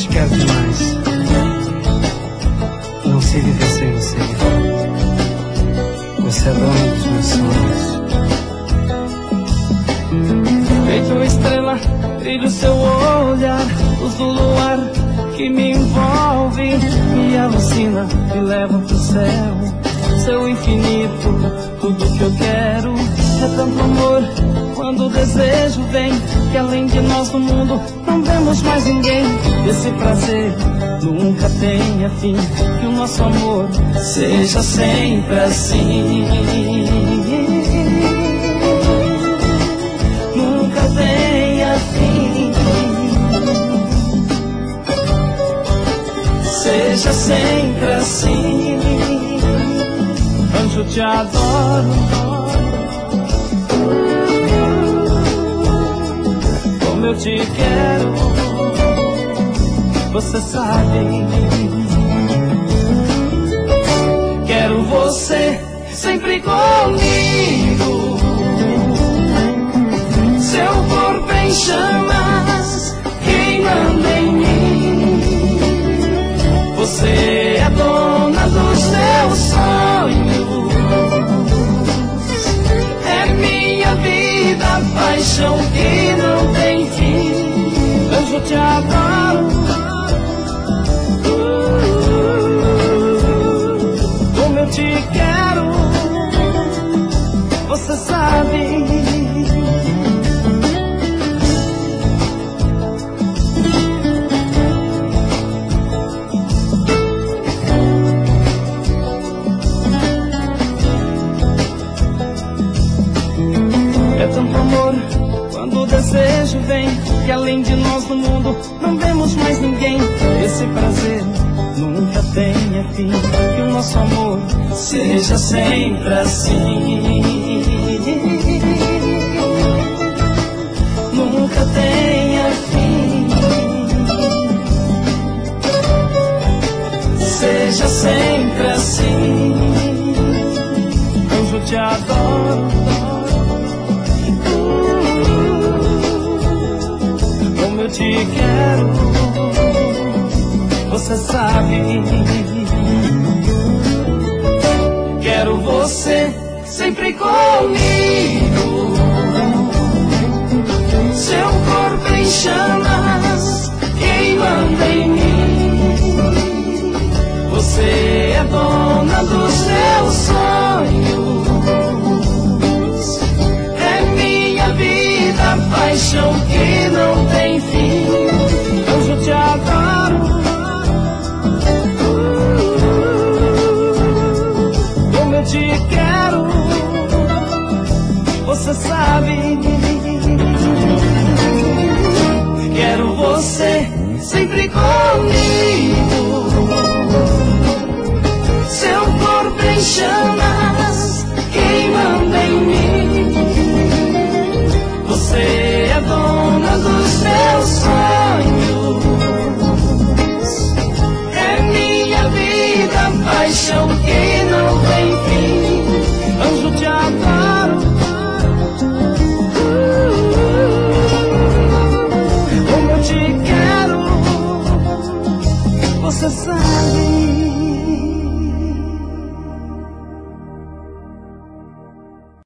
te quero demais. Não sei viver sem você. Você é dona dos meus sonhos. Feito uma estrela, brilha o seu olhar, luz do luar que me envolve, me alucina, me leva pro céu. Seu infinito, tudo que eu quero. É tanto amor, quando o desejo vem, que além de nós no mundo não vemos mais ninguém. Esse prazer nunca tenha fim, que o nosso amor seja sempre assim. Nunca tenha fim, seja sempre assim. Anjo, te adoro, como eu te quero, você sabe. Quero você sempre comigo, seu corpo em chamas, queimando em mim. Você é dona dos meus sonhos, é minha vida, paixão que não tem fim. Anjo, te adoro, como eu te quero, você sabe. É tanto amor, quando o desejo vem, que além de nós no mundo não vemos mais ninguém. Esse prazer nunca tenha fim, que o nosso amor seja sempre assim. Nunca tenha fim, seja sempre assim. Anjo, te adoro, como eu te quero, você sabe. Quero você sempre comigo, seu corpo em chamas, queimando em mim. Você é dona dos meus sonhos, é minha vida, paixão que não tem fim. Anjo, te adoro, como eu te quero, você sabe. Quero você sempre comigo,